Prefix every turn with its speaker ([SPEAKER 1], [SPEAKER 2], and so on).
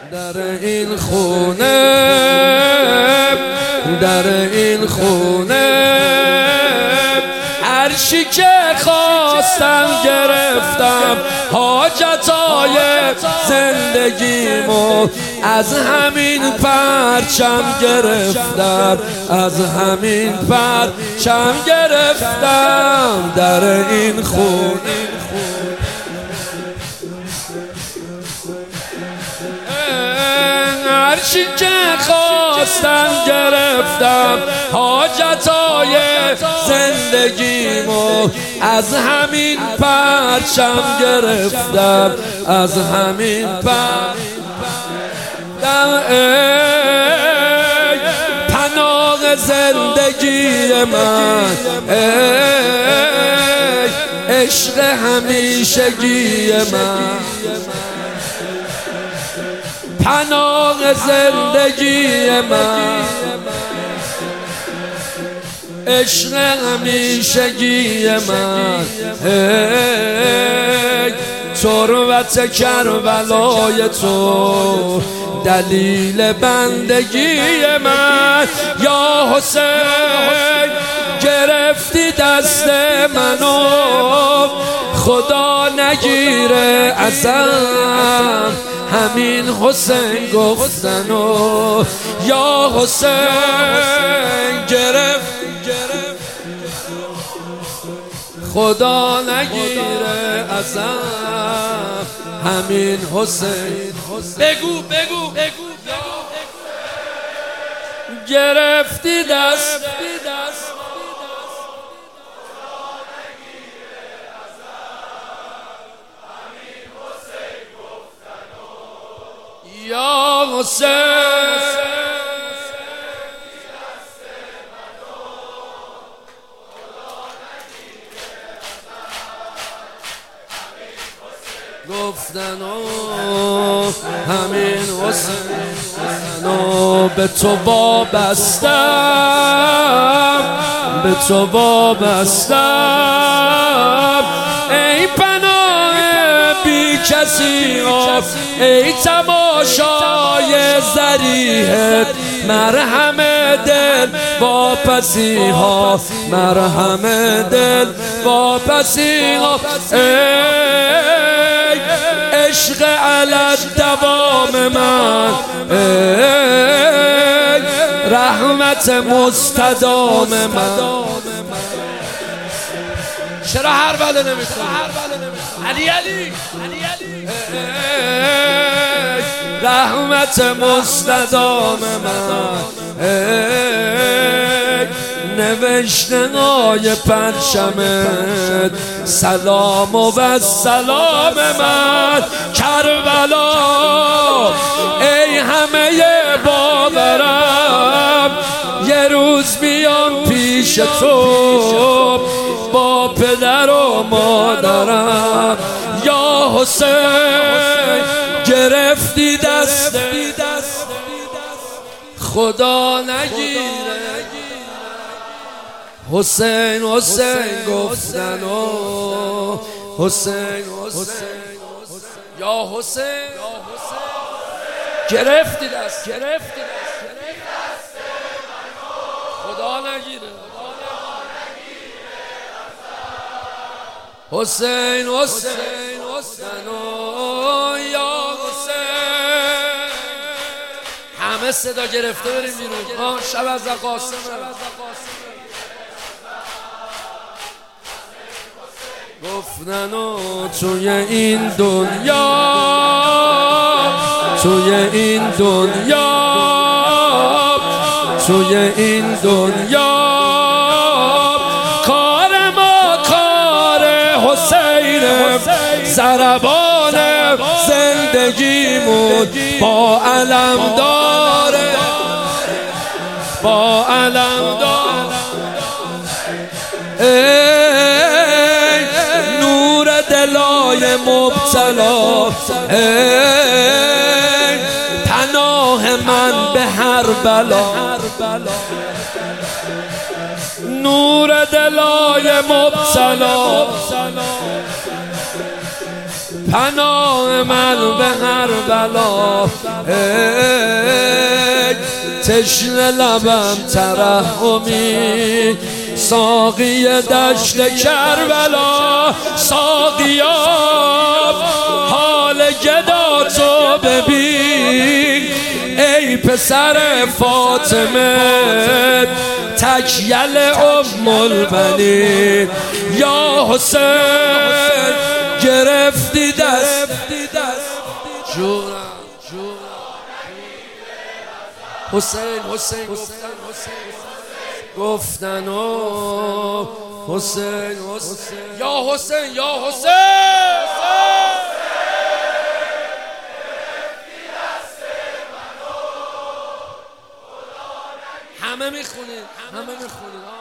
[SPEAKER 1] در این خونه، در این خونه هر چی که خواستم گرفتم، حاجتای زندگیمو از همین پرچم گرفتم، از همین پرچم گرفتم. در این خونه هر چی که خواستم گرفتم، حاجتای زندگیمو از همین پرچم گرفتم، از همین پرچم. ای پناه زندگی من، ای عشق همیشگی من، پناه زندگی من، عشق همیشگی من. ای تربت کربلای تو دلیل بندگی من. یا حسین گرفتی دست منو، خدا نگیره ازم همین حسین گفتنو. یا حسین گرفت خدا نگیره ازم همین حسین. بگو بگو بگو گرفتی دست یا حسین گفتنو همین حسین به تو وابستم، به تو وابستم. ای پناه بی کسی ها، ای تماشای ذریحت، مرهم دل واپسی ها، مرهم دل واپسی ها. ای عشق علت دوام من، ای رحمت مستدام من. چرا هر بله نمیکنی؟ علی علی رحمت مستدام من. نوشتنای پرچمت سلام و سلام من. کربلا ای همه باورم، یه روز بیام پیش تو با پدر و مادرم. یا حسین گرفتی دست خدا نگیره. حسین حسین گفتنو، حسین یا حسین گرفتی دست خدا نگیره. حسین حسینو یا حسین. همه صدا گرفته بریم بیرون. شب از قاسم گفتنو توی این دنیا، توی این دنیا، توی این دنیا کار ما کار حسین. ضربان زندگیمون با علم داره، با علم داره. ای نور دلای مبتلا، ای پناه من به هر بلا. نور دلای مبتلا، پناه من به هر بلا، ای تشنه لبم ترحمی، ساقی دشت کربلا. ساقیا حال گدا تو ببین، ای پسر فاطمه تکیل ام البنین. یا حسین گرفتی دست جونم، حسین گفتن و حسین یا حسین یا حسین. همه میخونید